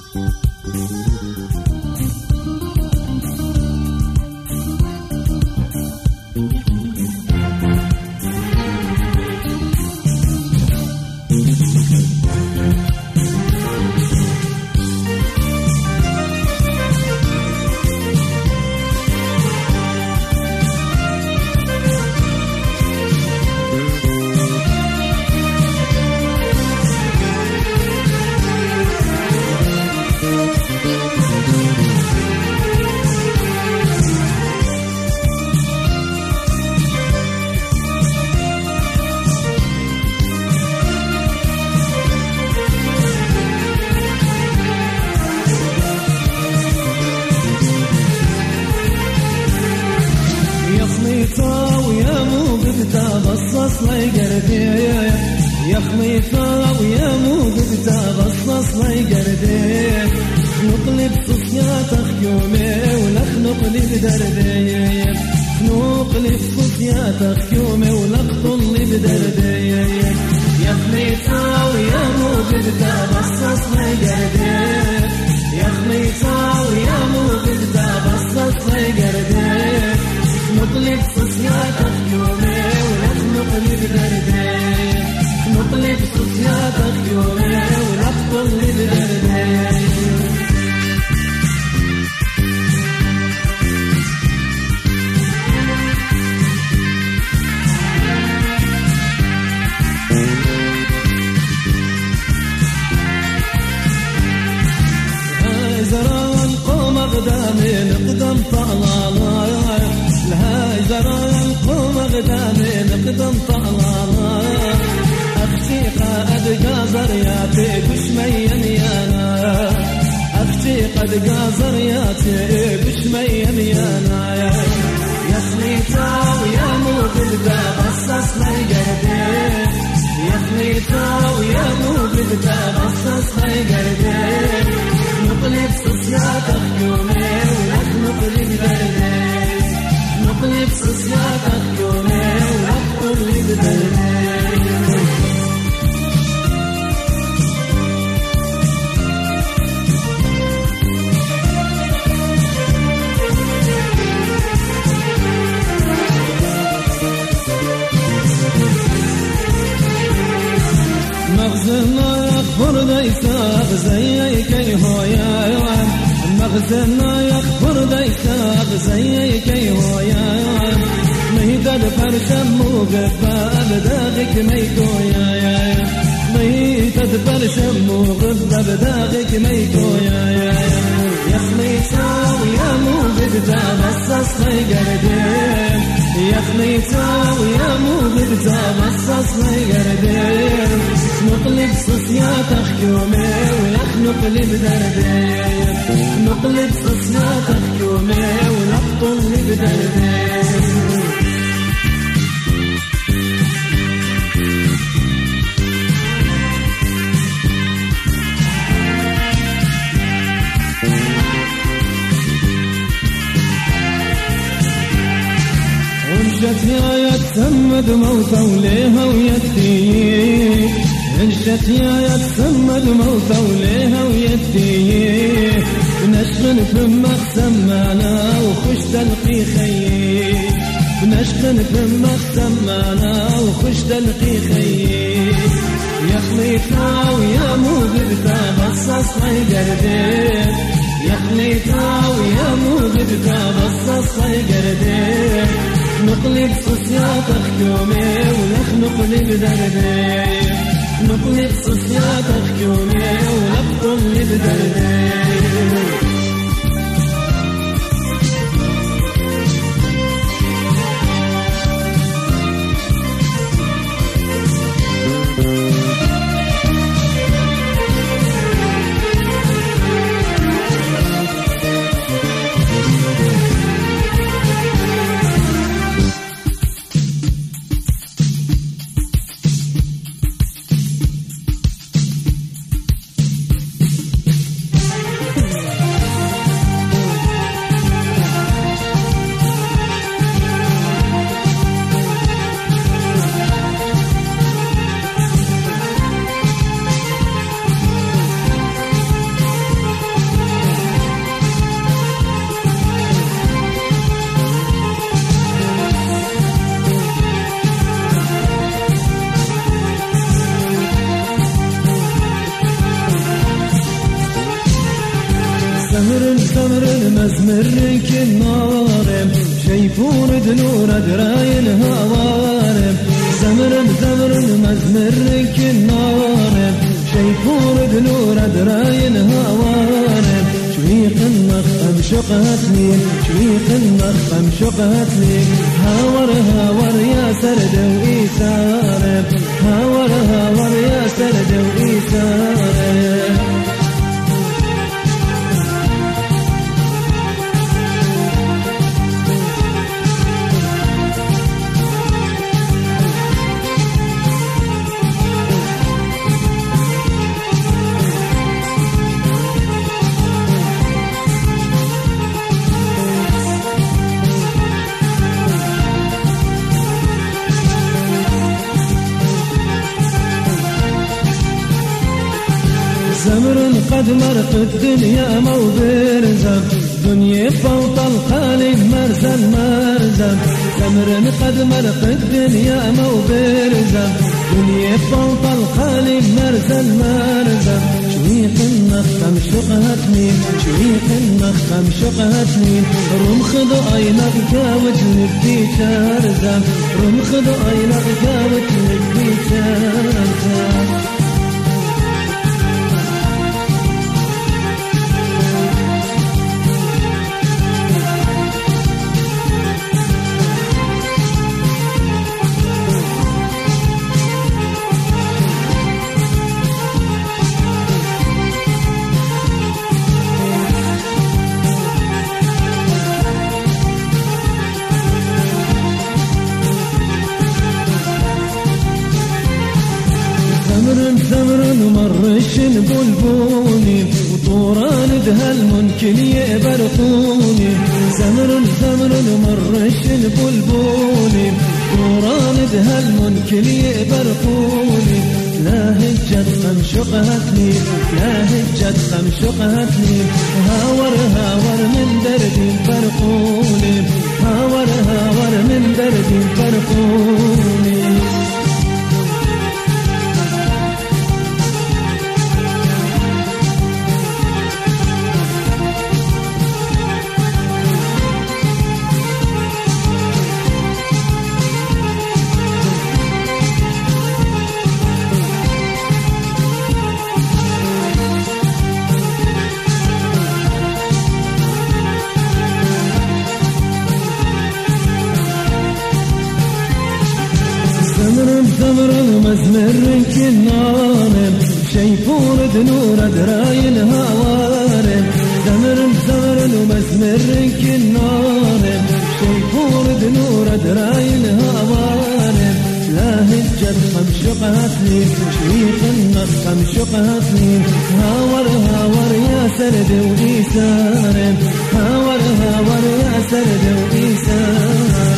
ويا مو بتبصص لي قردي يا خميفة ويا مو بتبصص لي قردي نقلب صوصياتك يومي ونخنق لي بدردي نقلب صوصياتك يومي ونقطن لي بدردي يا خميفة ويا مو بتبصص لي قردي يا خميفة ويا مو بتبصص لي قردي نقلب صوصياتك يومي ونخنق لي بدردي نقلب صوصياتك يومي ونقطن لي بدردي زران قوم أقدامي نقدم طلالا لها زران قوم أقدامي نقدم طلالا أختي قد قازر ياتي بشميم يانا أختي قد قازر ياتي بشميم يانا يا خليفة ويا مو بلدا بصص لي قلبي يا خليفة ويا مو بلدا بصص لي قلبي نقلب صوصياتك يومي ونخنق لي بدردي نقلب صوصياتك يومي ونخنق لي بدردي مغزنا يخبر ديساق زيك هويا مغزنا يخبر ديساق زيك هويا ميدان فرشم وغباب داغك ميكويا ميدان فرشم وغباب داغك ميكويا يا خليفة ويا مو ببدا بصص لي قلبي يا خليفة ويا مو ببدا بصص لي قلبي نقلب صوصياتك يومي ونخنق لي بدردي نقلب صوصياتك يومي ونقطن لي بدردي انشت يا يتسمد موتى وليها ويدي انشت يا يتسمد موتى وليها ويدي نشغل فمك سمانا وخش تلقي خيي نشغل فمك سمانا وخش تلقي خيي يا خليفة ويا مو ببدا بصص لي قلبي يا خليفة ويا مو ببدا بصص لي قلبي نقلب صوصياتك يومي ونخنق لي بدردي نقلب صوصياتك يومي ونقطن لي بدردي زمر مزمر كنارم شيفون دنور دراين هوارم زمر مزمر كنارم شيفون دنور دراين هوارم شويق النخم شقهتني شويق النخم شقهتني هاور يا سرد وإيسارم هاور يا سرد وإيسارم زمر قد مرق الدنيا موبرزم دنيا فوق القالب مرزم زمر قد مرق الدنيا موبرزم دنيا فوق القالب مرزم شويق النخم شقهتني شويق النخم شقهتني رمخ ضاينك كاوت نبدي ترزم رمخ ضاينك كاوت نبدي ترزم زمر مرش بلبوني وطوران دهل ممكن يبرقوني زمر مرش بلبوني طوران دهل ممكن يبرقوني لا هجت خم شقهتني لا هجت خم شقهتني هاور من دردي فرقوني هاور من دردي فرقوني زمر مزمر كنارم شيفون دنور دراين هوارم زمر مزمر كنارم شيفون دنور دراين هوارم لا هجت خم شقهتني شويق النخم شقهتني هاور يا سرد وإيسارم هاور يا سرد وإيسارم